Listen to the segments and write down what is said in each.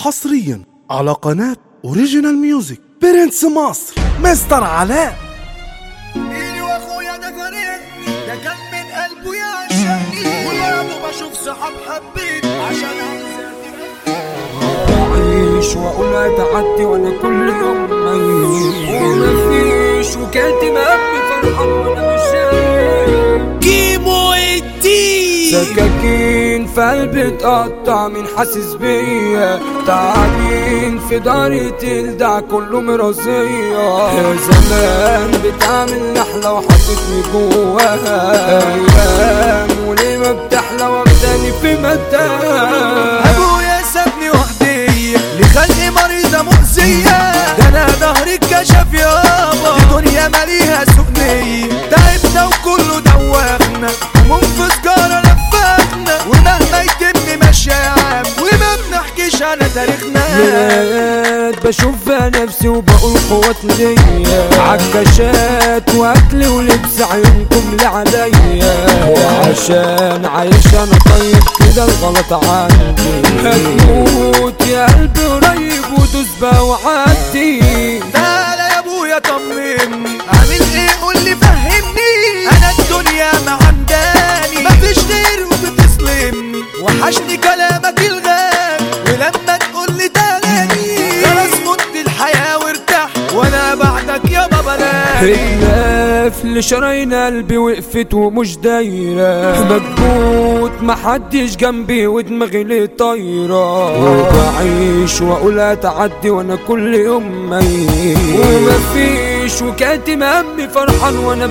حصريا على قناة اوريجينال ميوزك برنس مصر مستر علاء. إلي واخويا ده فريق ده كان من قلبه يعشقني، وبرضه بشوف صحاب حبيت عشان بعيش واقول اتعدي وانا كل يوم ميت ومفيش وكلت مقبي فرحان وانا مش شايف كيمو الدين. سكاكين في قلبي اتقطع من حاسس بيا، تعبين في داري تلدع كله مرضية. زمان بتعمل نحلة وحطتني جواها ايام، وليه ما بتحلى واخداني في متاهة. ابويا سابني وحدي لخلقي مريضة مؤذية، ده انا ظهري اتكشف يابا، الدنيا ماليها سجنية. تعبنا وكله دوخنا ومن سجارة لفخنا، ومهما يتم ماشية يا عم وما بنحكيش على تاريخنا. مرايات بشوف فيها نفسي وبقول قوات ليا، عكاشات واكل ولبس عيونكم لعليا، وعشان عايش انا طيب كده الغلط عندي. هتموت يا قلبي قريب ودوس بقى وعدي. تعالى يا ابويا طمني، عامل ايه قولي فهمني، انا الدنيا معنداني مفيش غير وبتسلمني، وحشني كلامك الغالي ولما تقولي تاني خلاص مت الحياة وارتاح وانا بعدك يا بابا لاني. خلاف لشرايين قلبي وقفت ومش دايرة، مكبوت محدش جنبي ودماغي ليه طايرة، وبعيش واقول اتعدي وانا كل يوم ميت ومفيش وكاتم همي فرحان وانا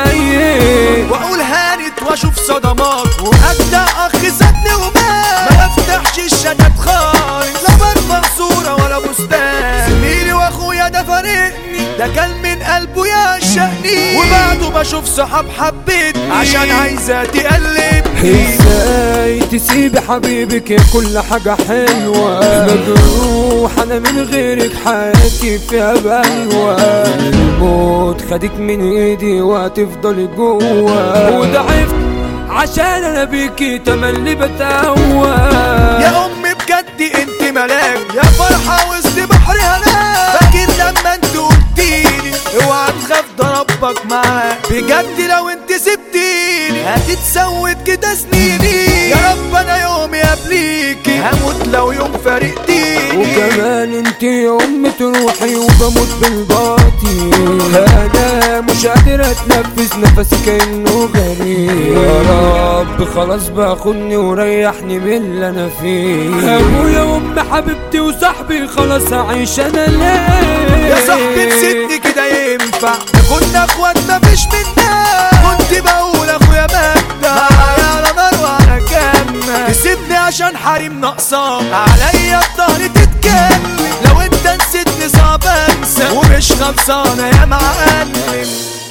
بشايف، واقول هانت واشوف صدمات واجدع اخ سابني ومات، ما بفتحش الشتات خالص لا برفع صورة ولا بستان. زميلي واخويا ده فارقني ده كان من قلبه يعشقني، وبعده بشوف صحاب حبيت عشان عايزة تقلبني. ازاي تسيبي حبيبك يا كل حاجة حلوة، مجروح انا من غيرك حياتي فيها بلوى، الموت خدك من ايدي وهتفضلي جوا، وضعفت عشان انا بيكي تملي بتقوى. يا امي بجد انت ملاك يا فرحة وسط بحر هلاك، فاكر لما انت قلتيلي اوعى تخاف ده ربك معاك، بجد لو انت سبتيني هتتسود كده سنيني، يا رب انا يوم قبليكي هموت لو يوم فارقتيني. وكمان انت يا ام تروحي وبموت بالباطي، انا مش قادر اتنفس نفسي كانه غريب، يا رب خلاص باخدني وريحني من اللي انا فيه. ابويا وام حبيبتي وصاحبي خلاص هعيش انا ليه. يا صاحبي نسيتني كده ينفع، كنا اخوات مفيش منا، كنت بقول اخويا مجدة معايا على نار وعلى جنة، تسيبني عشان حريم ناقصاك عليا الظهر تتكلم، لو انت نسيتني صعب انسى ومش خلصانة يا معلم.